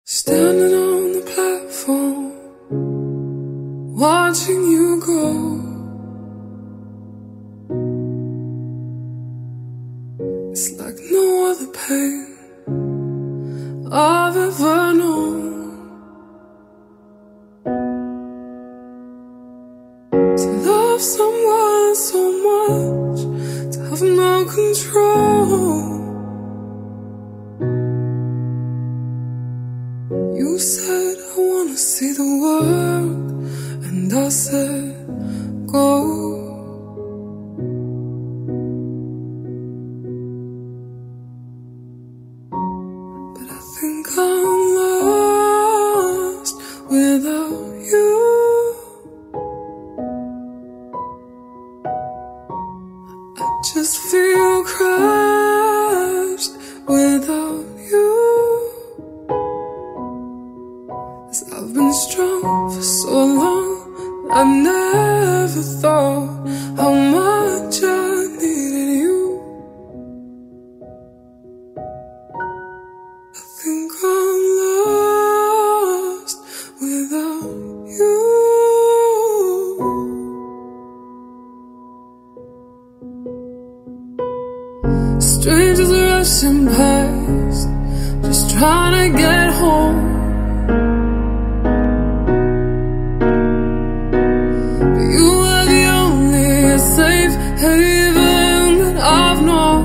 Standing on the platform, watching you go. It's like no other pain I've ever known. To love someone so much, to have no control. You said, I wanna see the world, and I said, go. But I think I'm lost without you. I just feel crushed without you. I've been strong for so long, I never thought how much I needed you. I think I'm lost without you. Strangers rushing past, just trying to get home. Safe haven that I've known.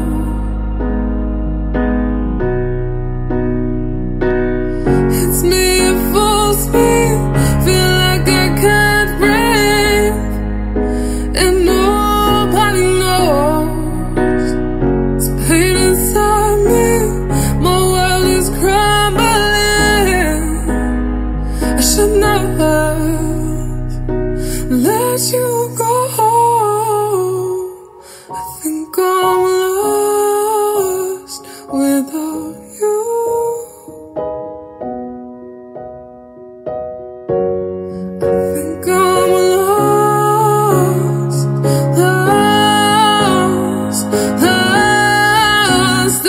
It's me at full speed, feel like I can't breathe, and nobody knows. It's pain inside me, my world is crumbling. I should never let you go. I think I'm lost without you. I think I'm lost, lost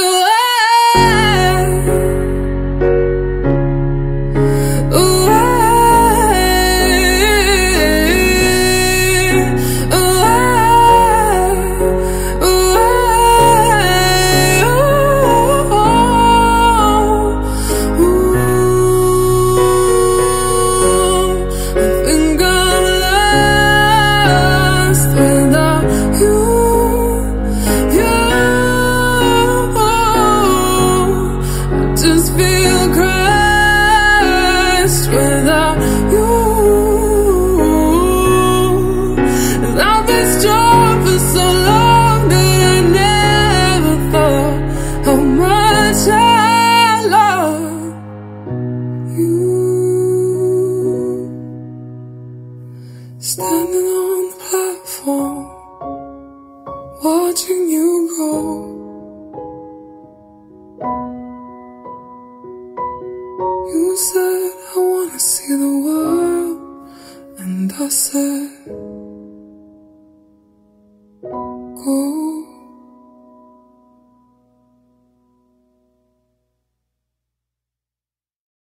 without you. And I've been strong for so long that I never thought how much I love you. Standing on the platform, watching you go. You said, I wanna see the world, and I said,